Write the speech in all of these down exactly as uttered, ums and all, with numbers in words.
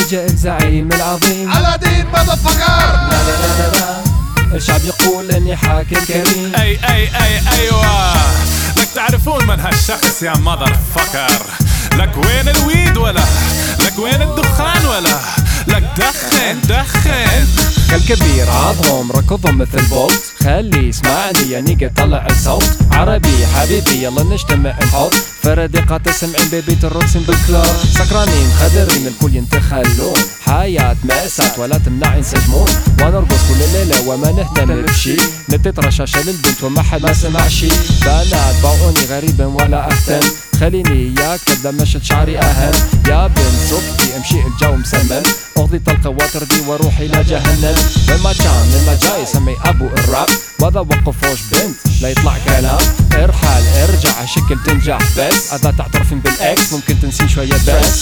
جاء الزعيم العظيم ألادين مدفقر. لا لا لا لا لا الشعب يقول اني حاكم كريم. اي اي اي ايوه لك تعرفون من هالشخص يا مذر فكر. لك وين الويد ولا لك وين الدخان ولا لك دخن دخن. كالكبير عضهم ركضهم مثل بولت. خلي يسمعني يعني قد طلع الصوت. عربي حبيبي يلا نجتمع نحط فردقات سمعين ببيت الروكسين بالكلاب. سكرانين خدرين الكل ينتخلون. حياة مأساة ولا تمنع ينسجمون. ونرقص كل الليلة وما نهتم بشي. نتت رشاشة للبنت وما حد ما سمع شي. بنات باعوني غريبا ولا أهتم. خليني اياك تبدا مشط شعري اهم. يا بنت صبتي امشي الجو مسمم. اغضي طلقة وتردي واروح الى جهنم. وين ما كان لما جاي سمي ابو الراب. وذا وقفوش بنت لا يطلع كلام. ارحل ارجع شكل تنجح بس. اذا تعترفين بالاكس ممكن تنسين شوية بس.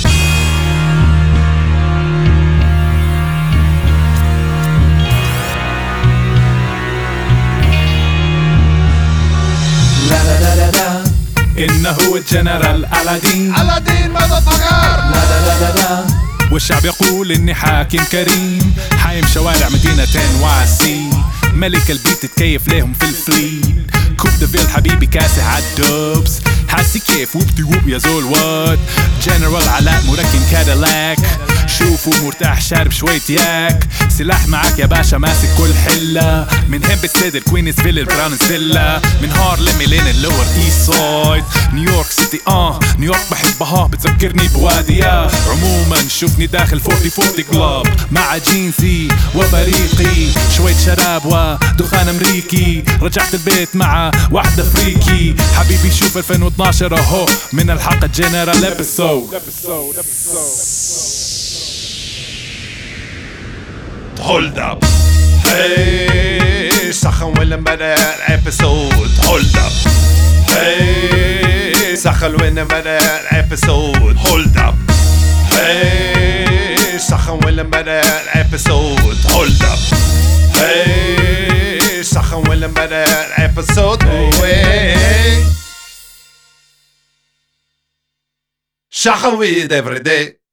لا لا لا لا لا إنه الجنرال ألادين. ألادين مدفقر. لا لا لا لا لا والشعب يقول إني حاكم كريم. حايم شوارع مدينة واسي. ملك البيت تتكيف ليهم في الفليل. كوب دافيل حبيبي كاسح عالدوبس. حاسي كيف وبدي وب يا زول وات. جنرال علاء مركن كاديلاك. شوفوا مرتاح شارب شوية ياك. سلاح معاك يا باشا ماسك كل حلة. من هيمب ستيد الكوينز فيل البراونز فيلا. من هارلم لين اللور ايست سايد. نيويورك سيتي اه نيويورك بحبها بتذكرني بواديها. عموما شوفني داخل فورتي فورتي كلاب. مع جينزي وفريقي. شوية شراب ودخان امريكي. رجعت البيت مع واحدة فريكي. حبيبي شوف ألفين واثناشر اهو من الحلقة جنرال ابيسود. Hold up. Hey, سخن وين بدأ الابيسود. Hold up. Hey, سخن وين بدأ الابيسود. Hold up. Hey, سخن وين بدأ الابيسود. Hold up. Hey, سخن وين بدأ الابيسود. Hey. شخن weed every day.